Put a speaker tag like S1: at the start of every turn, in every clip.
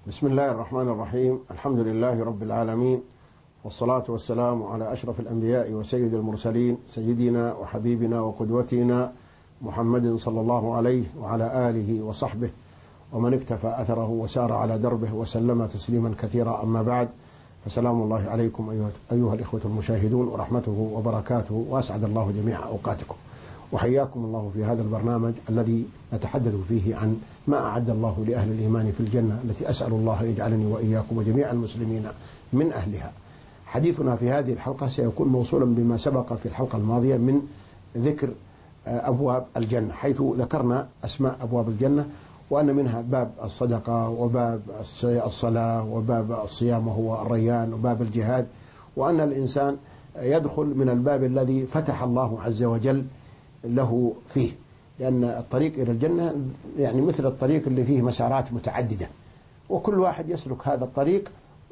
S1: بسم الله الرحمن الرحيم. الحمد لله رب العالمين، والصلاة والسلام على أشرف الأنبياء وسيد المرسلين، سيدنا وحبيبنا وقدوتنا محمد صلى الله عليه وعلى آله وصحبه ومن اكتفى أثره وسار على دربه وسلم تسليما كثيرا. أما بعد، فسلام الله عليكم أيها الإخوة المشاهدون ورحمته وبركاته، وأسعد الله جميع أوقاتكم، وحياكم الله في هذا البرنامج الذي نتحدث فيه عن ما أعد الله لأهل الإيمان في الجنة، التي أسأل الله يجعلني وإياكم وجميع المسلمين من أهلها. حديثنا في هذه الحلقة سيكون موصولا بما سبق في الحلقة الماضية من ذكر أبواب الجنة، حيث ذكرنا أسماء أبواب الجنة، وأن منها باب الصدقة، وباب الصلاة، وباب الصيام وهو الريان، وباب الجهاد، وأن الإنسان يدخل من الباب الذي فتح الله عز وجل له فيه، لأن الطريق إلى الجنة يعني مثل الطريق اللي فيه مسارات متعددة، وكل واحد يسلك هذا الطريق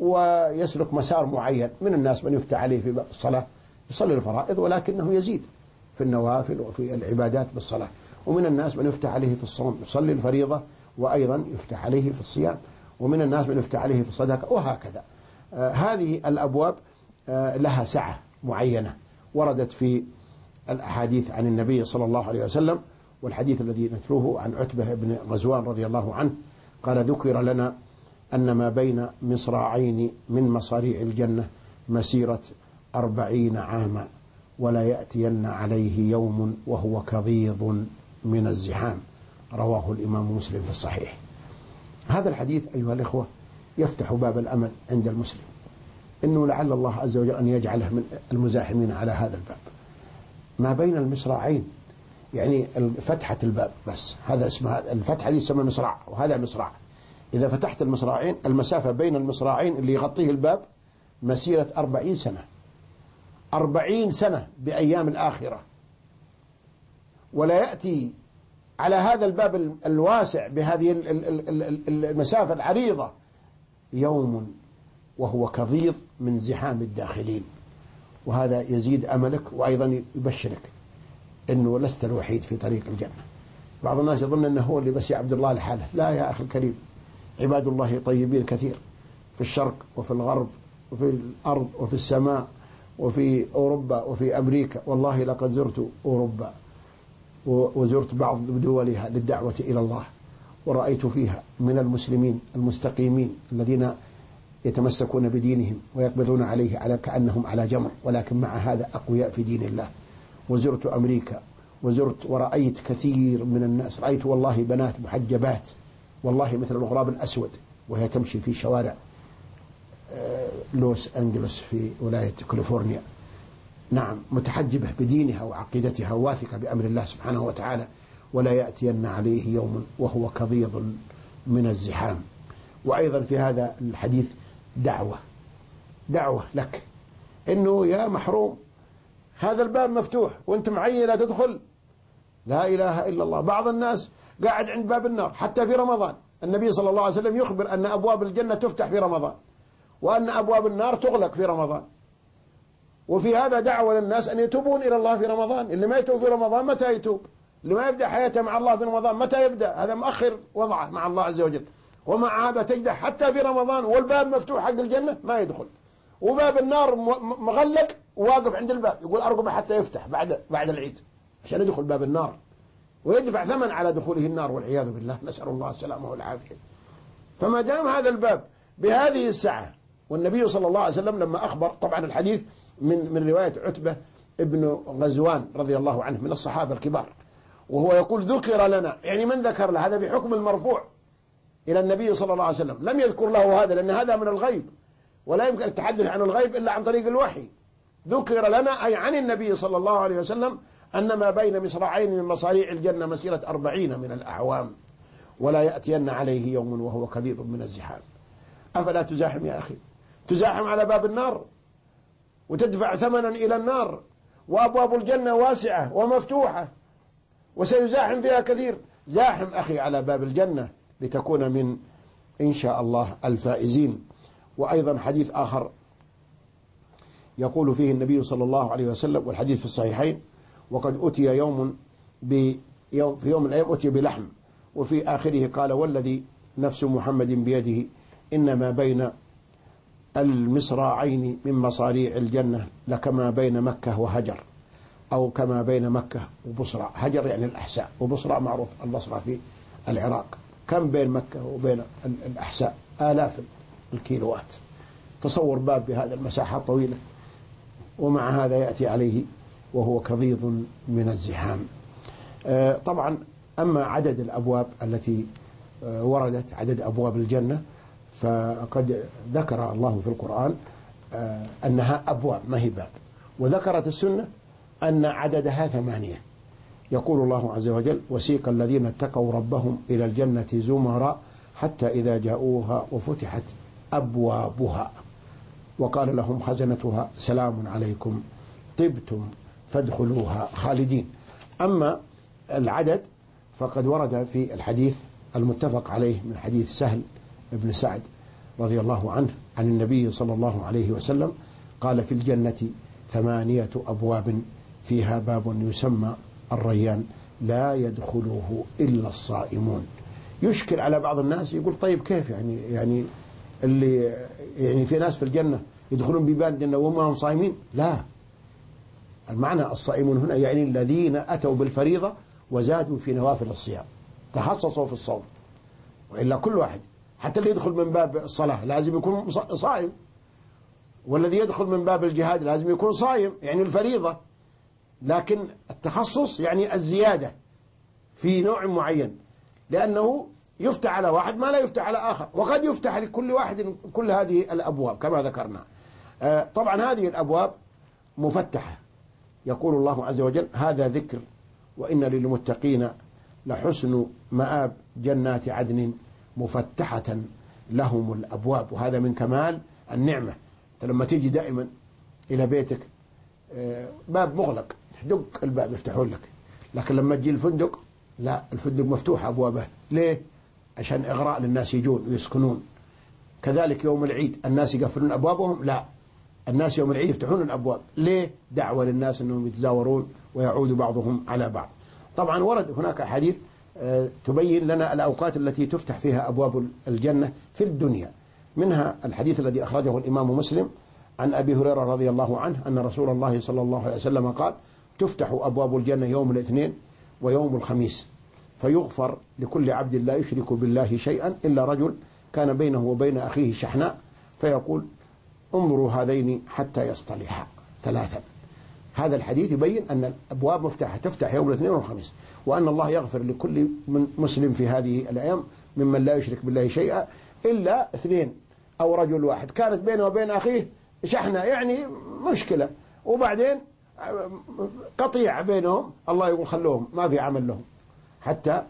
S1: ويسلك مسار معين. من الناس من يفتح عليه في الصلاة يصلي الفرائض ولكنه يزيد في النوافل وفي العبادات بالصلاة، ومن الناس من يفتح عليه في الصوم يصلي الفريضة وأيضا يفتح عليه في الصيام، ومن الناس من يفتح عليه في الصدقة، وهكذا. هذه الأبواب لها سعة معينة وردت في الأحاديث عن النبي صلى الله عليه وسلم. والحديث الذي نتلوه عن عتبة بن غزوان رضي الله عنه قال: ذكر لنا أن ما بين مصراعين من مصاريع الجنة مسيرة 40 عاما، ولا يأتين عليه يوم وهو كظيظ من الزحام. رواه الإمام مسلم في الصحيح. هذا الحديث أيها الإخوة يفتح باب الأمل عند المسلم، إنه لعل الله عز وجل أن يجعله من المزاحمين على هذا الباب. ما بين المصراعين يعني فتحة الباب، بس هذا اسمها الفتحة، دي اسمها مصراع، وهذا مصراع. إذا فتحت المصراعين، المسافة بين المصراعين اللي يغطيه الباب مسيرة 40 سنة، 40 سنة بأيام الآخرة. ولا يأتي على هذا الباب الواسع بهذه المسافة العريضة يوم وهو كظيظ من زحام الداخلين. وهذا يزيد أملك، وأيضا يبشرك أنه لست الوحيد في طريق الجنة. بعض الناس يظن أنه هو اللي بس يا عبد الله لحاله. لا يا أخي الكريم، عباد الله طيبين كثير في الشرق وفي الغرب وفي الأرض وفي السماء وفي أوروبا وفي أمريكا. والله لقد زرت أوروبا وزرت بعض دولها للدعوة إلى الله، ورأيت فيها من المسلمين المستقيمين الذين يتمسكون بدينهم ويقبضون عليه على كأنهم على جمر، ولكن مع هذا أقوياء في دين الله. وزرت أمريكا وزرت ورأيت كثير من الناس، رأيت والله بنات محجبات والله مثل الغراب الأسود وهي تمشي في شوارع لوس أنجلوس في ولاية كاليفورنيا، نعم، متحجبة بدينها وعقيدتها واثقة بأمر الله سبحانه وتعالى. ولا يأتين عليه يوم وهو كظيظ من الزحام. وأيضا في هذا الحديث دعوة لك، إنه يا محروم هذا الباب مفتوح وانت معين لا تدخل. لا إله إلا الله. بعض الناس قاعد عند باب النار حتى في رمضان. النبي صلى الله عليه وسلم يخبر أن أبواب الجنة تفتح في رمضان، وأن أبواب النار تغلق في رمضان. وفي هذا دعوة للناس أن يتوبون إلى الله في رمضان. اللي ما يتوب في رمضان متى يتوب؟ اللي ما يبدأ حياته مع الله في رمضان متى يبدأ؟ هذا مؤخر وضعه مع الله عز وجل. ومع هذا تجد حتى في رمضان والباب مفتوح حق الجنة ما يدخل، وباب النار مغلق وواقف عند الباب يقول أرقبه حتى يفتح بعد العيد عشان يدخل باب النار، ويدفع ثمن على دخوله النار والعياذ بالله، نسأل الله السلامة والعافية. فما دام هذا الباب بهذه السعة، والنبي صلى الله عليه وسلم لما أخبر، طبعا الحديث من رواية عتبة ابن غزوان رضي الله عنه من الصحابة الكبار، وهو يقول ذكر لنا، يعني من ذكر له؟ هذا بحكم المرفوع إلى النبي صلى الله عليه وسلم، لم يذكر له هذا لأن هذا من الغيب، ولا يمكن التحدث عن الغيب إلا عن طريق الوحي. ذكر لنا أي عن النبي صلى الله عليه وسلم أن ما بين مصراعين من مصاريع الجنة مسيرة 40 من الأعوام، ولا يأتين عليه يوم وهو كظيظ من الزحام. أفلا تزاحم يا أخي؟ تزاحم على باب النار وتدفع ثمنا إلى النار، وأبواب الجنة واسعة ومفتوحة وسيزاحم فيها كثير. زاحم أخي على باب الجنة لتكون من إن شاء الله الفائزين. وأيضا حديث آخر يقول فيه النبي صلى الله عليه وسلم، والحديث في الصحيحين: وقد أتي في يوم من الأيام أتي بلحم، وفي آخره قال: والذي نفس محمد بيده إنما بين المصراعين من مصاريع الجنة لكما بين مكة وهجر، أو كما بين مكة وبصرى. هجر يعني الأحساء، وبصرى معروف البصرة في العراق. كم بين مكة وبين الأحساء؟ آلاف الكيلوات. تصور باب بهذه المساحة طويلة، ومع هذا يأتي عليه وهو كظيظ من الزحام. طبعا أما عدد الأبواب التي وردت، عدد أبواب الجنة، فقد ذكر الله في القرآن أنها أبواب ما هي باب، وذكرت السنة أن عددها 8. يقول الله عز وجل: وسيق الذين اتقوا ربهم إلى الجنة زمرا حتى إذا جاءوها وفتحت أبوابها وقال لهم خزنتها سلام عليكم طبتم فادخلوها خالدين. أما العدد فقد ورد في الحديث المتفق عليه من حديث سهل بن سعد رضي الله عنه عن النبي صلى الله عليه وسلم قال: في الجنة 8 أبواب فيها باب يسمى الريان لا يدخله إلا الصائمون. يشكل على بعض الناس، يقول: طيب كيف يعني اللي يعني في ناس في الجنة يدخلون بباب الجنة وهم هم صائمين؟ لا، المعنى الصائمون هنا يعني الذين أتوا بالفريضة وزادوا في نوافل الصيام، تخصصوا في الصوم. وإلا كل واحد حتى اللي يدخل من باب الصلاة لازم يكون صائم، والذي يدخل من باب الجهاد لازم يكون صائم، يعني الفريضة. لكن التخصص يعني الزيادة في نوع معين، لأنه يفتح على واحد ما لا يفتح على آخر، وقد يفتح لكل واحد كل هذه الأبواب كما ذكرنا. طبعا هذه الأبواب مفتحة. يقول الله عز وجل: هذا ذكر وإن للمتقين لحسن مآب جنات عدن مفتحة لهم الأبواب. وهذا من كمال النعمة. أنت لما تيجي دائما إلى بيتك باب مغلق، تدق الباب يفتحون لك، لكن لما تجي الفندق لا، الفندق مفتوح أبوابه. ليه؟ عشان إغراء للناس يجون ويسكنون. كذلك يوم العيد الناس يقفلون أبوابهم، لا، الناس يوم العيد يفتحون الأبواب. ليه؟ دعوة للناس أنهم يتزاورون ويعود بعضهم على بعض. طبعا ورد هناك حديث تبين لنا الأوقات التي تفتح فيها أبواب الجنة في الدنيا. منها الحديث الذي أخرجه الإمام مسلم عن أبي هريرة رضي الله عنه أن رسول الله صلى الله عليه وسلم قال: تفتح أبواب الجنة يوم الاثنين ويوم الخميس، فيغفر لكل عبد لا يشرك بالله شيئا إلا رجل كان بينه وبين أخيه شحناء، فيقول: انظروا هذين حتى يصطلحا 3. هذا الحديث يبين أن الأبواب مفتاحة تفتح يوم الاثنين والخميس، وأن الله يغفر لكل مسلم في هذه الأيام ممن لا يشرك بالله شيئا إلا 2 أو رجل واحد كانت بينه وبين أخيه شحنة، يعني مشكلة، وبعدين قطيع بينهم، الله يقول خلوهم ما في عمل لهم حتى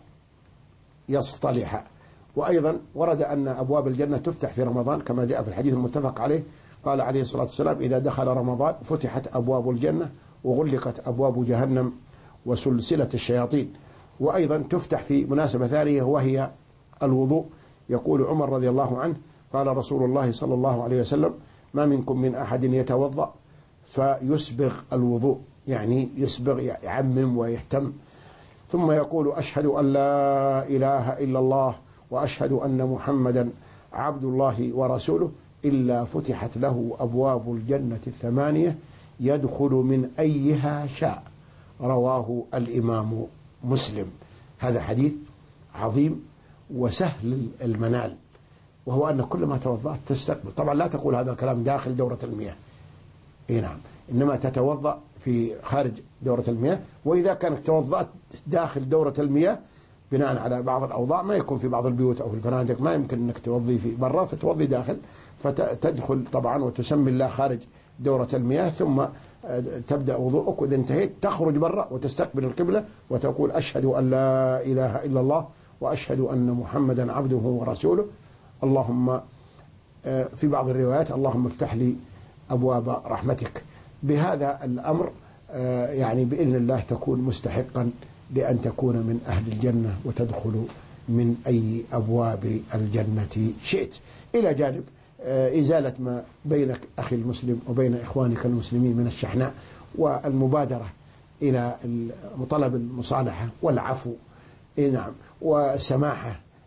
S1: يصطلح. وأيضا ورد أن أبواب الجنة تفتح في رمضان كما جاء في الحديث المتفق عليه، قال عليه الصلاة والسلام: إذا دخل رمضان فتحت أبواب الجنة وغلقت أبواب جهنم وسلسلة الشياطين. وأيضا تفتح في مناسبة ثانية وهي الوضوء. يقول عمر رضي الله عنه: قال رسول الله صلى الله عليه وسلم: ما منكم من أحد يتوضأ فيسبغ الوضوء، يعني يسبغ يعمم ويهتم، ثم يقول: أشهد أن لا إله إلا الله وأشهد أن محمدا عبد الله ورسوله، إلا فتحت له أبواب الجنة 8 يدخل من أيها شاء. رواه الإمام مسلم. هذا حديث عظيم وسهل المنال، وهو أن كل ما توضأت تستقبل. طبعا لا تقول هذا الكلام داخل دورة المياه، نعم، إنما تتوضأ في خارج دورة المياه. وإذا كانت توضأت داخل دورة المياه بناء على بعض الأوضاع، ما يكون في بعض البيوت أو في الفنادق ما يمكن أنك توضي في برا، فتوضي داخل، فتدخل طبعا وتسمي الله خارج دورة المياه، ثم تبدأ وضوءك، وإذا انتهيت تخرج برا وتستقبل القبلة وتقول: أشهد أن لا إله إلا الله وأشهد أن محمدا عبده ورسوله. اللهم في بعض الروايات: اللهم افتح لي أبواب رحمتك. بهذا الأمر يعني بإذن الله تكون مستحقا لأن تكون من أهل الجنة وتدخل من أي أبواب الجنة شئت، إلى جانب إزالة ما بينك أخي المسلم وبين إخوانك المسلمين من الشحناء، والمبادرة إلى طلب المصالحة والعفو، نعم، والسماحة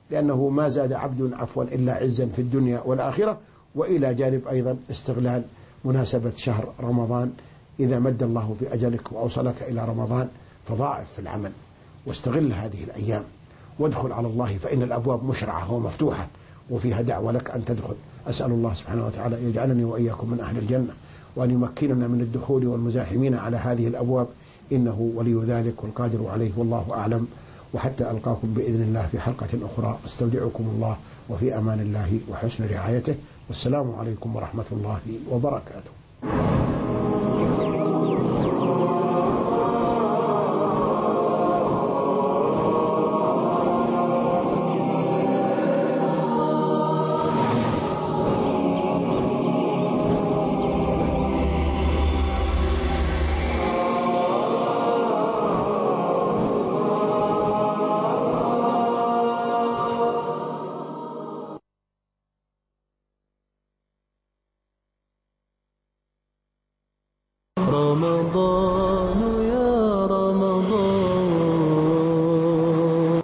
S1: لأنه ما زاد عبد عفوا إلا عزا في الدنيا والآخرة. وإلى جانب أيضا استغلال مناسبة شهر رمضان، إذا مد الله في أجلك وأوصلك إلى رمضان فضاعف في العمل واستغل هذه الأيام وادخل على الله، فإن الأبواب مشرعة ومفتوحة وفيها دعوة لك أن تدخل. أسأل الله سبحانه وتعالى يجعلني وإياكم من أهل الجنة، وأن يمكننا من الدخول والمزاحمين على هذه الأبواب، إنه ولي ذلك والقادر عليه، والله أعلم. وحتى ألقاكم بإذن الله في حلقة أخرى، استودعكم الله وفي أمان الله وحسن رعايته، والسلام عليكم ورحمة الله وبركاته.
S2: رمضان